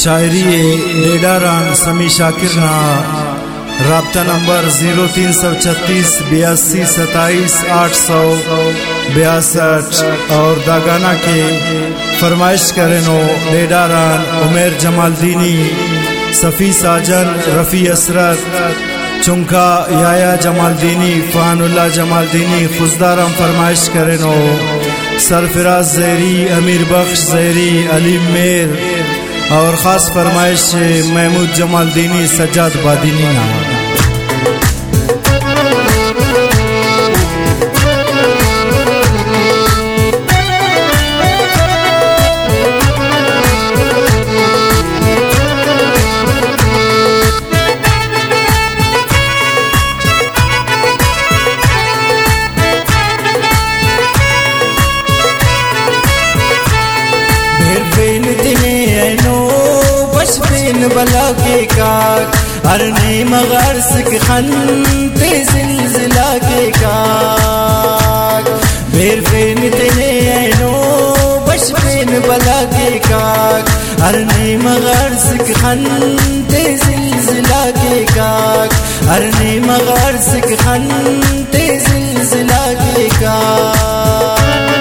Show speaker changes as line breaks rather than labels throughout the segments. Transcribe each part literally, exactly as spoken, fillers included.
शायरी डेडारान समी शाकिर ना राब्ता नंबर जीरो तीन सौ छत्तीस बयासी सताईस आठ सौ बयासठ और दागाना के फरमाइश करेनो डेडारान उमेर जमालदीनी सफ़ी साजन रफ़ी असरत चुंका याया जमालदीनी फ़ानुल्लाह जमालदीनी खुशदारम फरमाइश करेनो सरफराज ज़हरी अमीर बख्श ज़हरी अलीम मेर और ख़ास फरमाइश महमूद जमालदीनी सज्जाद बादीनी ना।
बला के काक अरने मगर सिक खनते जिलजिला के काक बेर फेन तेने ऐनो बशफेन बला के काक अरने मगर सिक खनते जिलजिला के काक अरने मगर सिक खनते जिलजिला के काक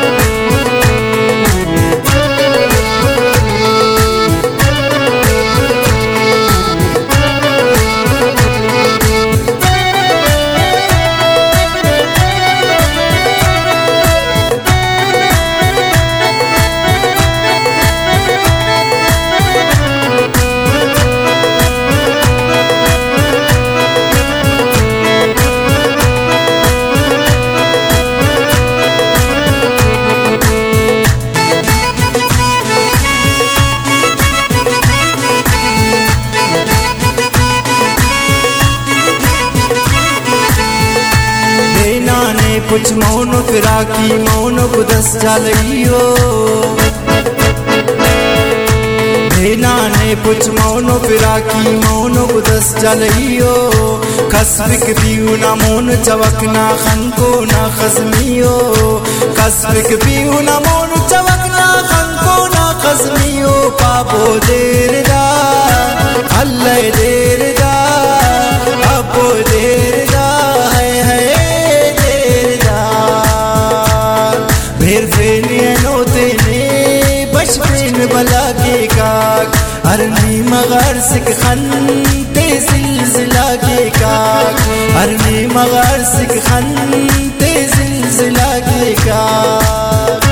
कुछ मौन फिराकी मौन गुदस जालियो भेना ने कुछ मौन फिराकी मौन गुदस जालियो कसबिक पीऊ ना मौन चवकना खन को ना खसमियो कसबिक पीऊ ना मौन चवकना खन को ना खसमियो पापो देर दा अल्लाह देर दा अपो देर दा है है बला के काक अरनी मगर सिक खनते जिलजिला के काक अरनी मगर सिक खनते जिलजिला के काक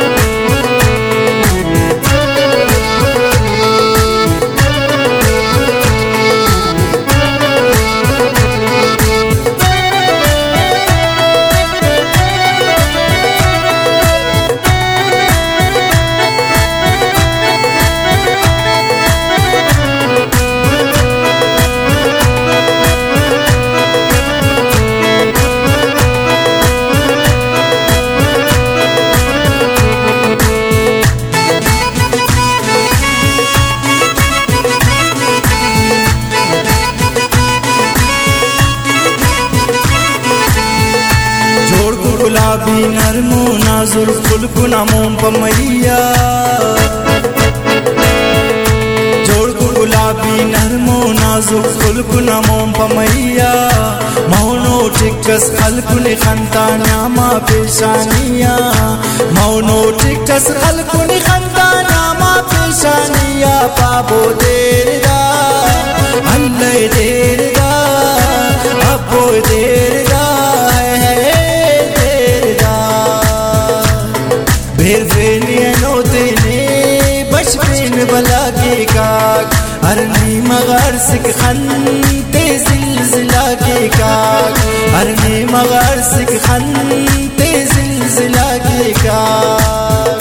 गुलाबी नरमो नाजुर फुलकुना मोम पमैया जोड़ गुलाबी नरमो नाजुर फुलकुना मोम पमैया मौनो टिकस खलकुन खंता नामा पेशानिया मौनो टिकस खलकुन खंता नामा पेशानिया पाबो देर दा अल्लाह देर दा अपो देर दा बला के काक अरनी मगर सिक खनते जिलजिला के काक अरनी मगर सिक खनते जिलजिला के काक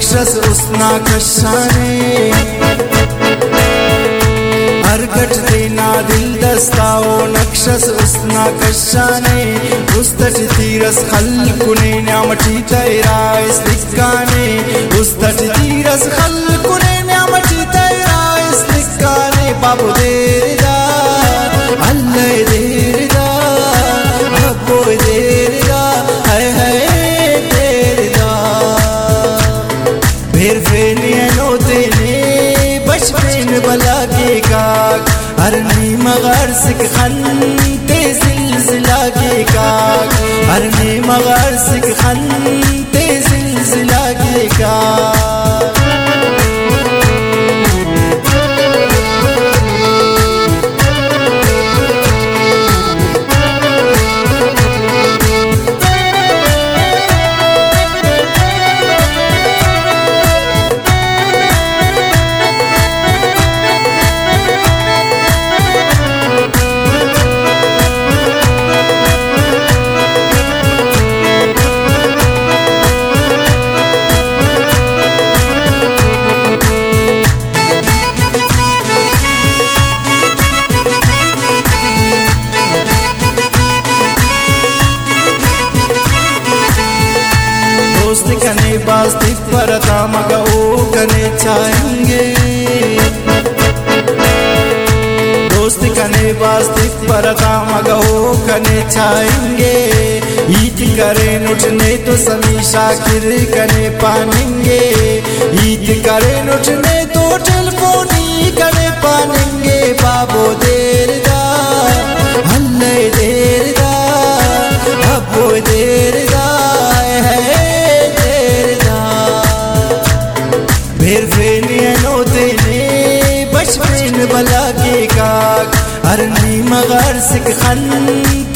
नक्शस उसना कशाने हरकट देना दिल दस्ताओ नक्शस उसना कशाने उस्तट तीरस खल कुने न्यामटी तेरा इस दिक्काने उस्तट तीरस खल कुने न्यामटी तेरा इस दिक्काने बाबू देरदा अल्लाह देरदा अब्बो देरदा है है देरदा फिर फेने नोते ने बचपन बला के काक हरनी मगर सिक खनते सिलसिला के काक हरनी मगर सिक खनते सिलसिला के काक दोस्त कने बास्ती परता मगा ओ कने चाहेंगे दोस्त कने बास्ती परता मगा ओ कने चाहेंगे ईद करे नुटने तो समीशा किर कने पानेंगे ईद करे नुटने तो टेलीफोनी कने पानेंगे बाबो देरदा हल्ले देरदा अब्बो देरदा है फिर फेने नोते ने बचपन बला के काक हरनी मगर सिक खन